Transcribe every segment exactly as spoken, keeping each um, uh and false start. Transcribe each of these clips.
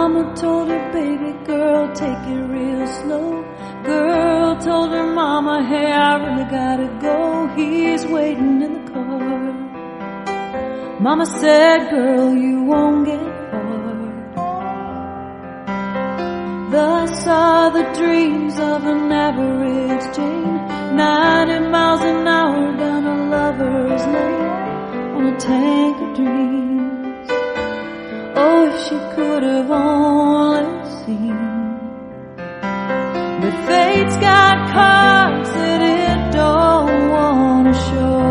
Mama told her, baby girl, take it real slow. Girl told her mama, hey, I really gotta go. He's waiting in the car. Mama said, girl, you won't get far. Thus are the dreams of an average Jane, ninety miles an hour down a lover's lane on a tank of dreams. Oh, if she could have only seen. But fate's got cards that it don't wanna show,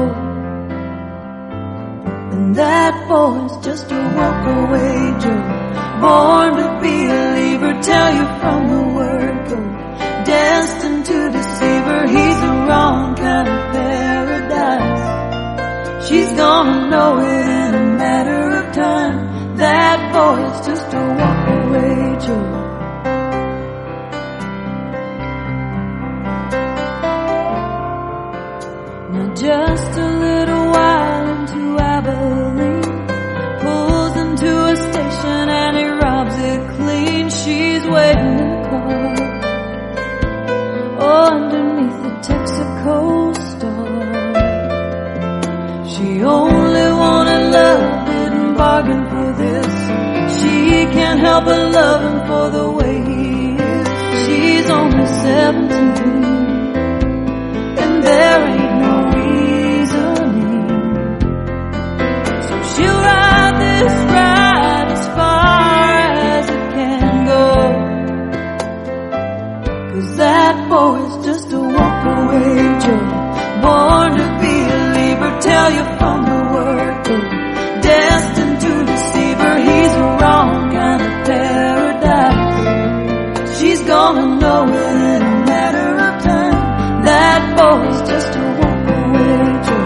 and that boy's just a walk-away Joe, born to be a leaver, tell you from the word go, destined to deceive her. He's the wrong kind of paradise. She's gonna know it in a matter of time. That boy's just a walk-away Joe. Now just a little while into Abilene, pulls into a station and he robs it clean. She's waiting in the car, oh, underneath the Texaco star. She only wanted love, didn't bargain for this. She can't help but love him for the way he is. She's only seventeen, and there ain't no reasoning. So she'll ride this ride as far as it can go, 'cause that boy's just a walk-away Joe, born to be a leaver, tell you from the word go, destined to deceive her. He's the wrong kind of paradise. She's gonna know it in a matter of time. That boy's just a walk-away Joe.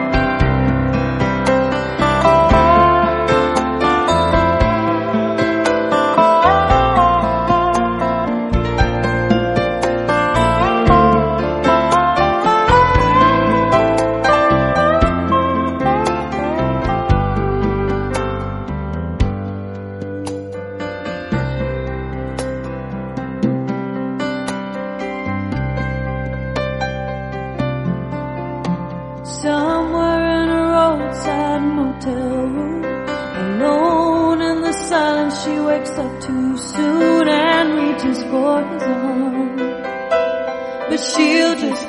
Somewhere in a roadside motel room, alone in the silence, she wakes up too soon and reaches for his arm. But she'll just